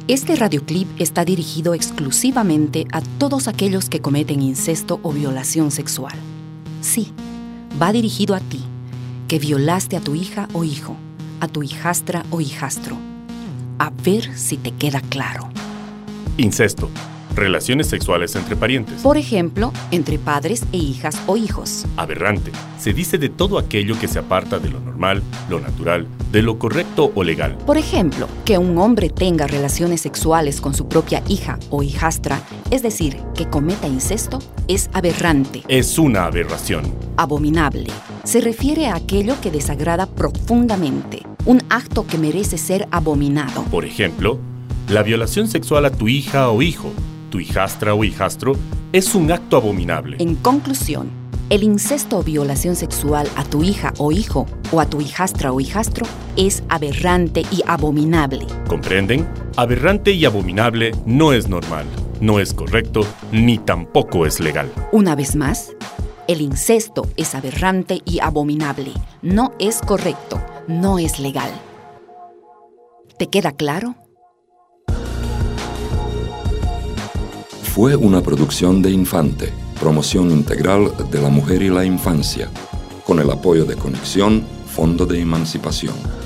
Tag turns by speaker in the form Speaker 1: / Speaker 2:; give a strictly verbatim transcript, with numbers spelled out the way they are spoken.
Speaker 1: Este radioclip está dirigido exclusivamente a todos aquellos que cometen incesto o violación sexual. Sí, va dirigido a ti, que violaste a tu hija o hijo, a tu hijastra o hijastro. A ver si te queda claro.
Speaker 2: Incesto. Relaciones sexuales entre parientes.
Speaker 1: Por ejemplo, entre padres e hijas o hijos.
Speaker 2: Aberrante. Se dice de todo aquello que se aparta de lo normal, lo natural, de lo correcto o legal.
Speaker 1: Por ejemplo, que un hombre tenga relaciones sexuales con su propia hija o hijastra, es decir, que cometa incesto, es aberrante.
Speaker 2: Es una aberración.
Speaker 1: Abominable. Se refiere a aquello que desagrada profundamente, un acto que merece ser abominado.
Speaker 2: Por ejemplo, la violación sexual a tu hija o hijo, tu hijastra o hijastro, es un acto abominable.
Speaker 1: En conclusión, el incesto o violación sexual a tu hija o hijo o a tu hijastra o hijastro es aberrante y abominable.
Speaker 2: ¿Comprenden? Aberrante y abominable no es normal, no es correcto, ni tampoco es legal.
Speaker 1: Una vez más, el incesto es aberrante y abominable, no es correcto, no es legal. ¿Te queda claro?
Speaker 3: Fue una producción de Infante, promoción integral de la mujer y la infancia, con el apoyo de Conexión, Fondo de Emancipación.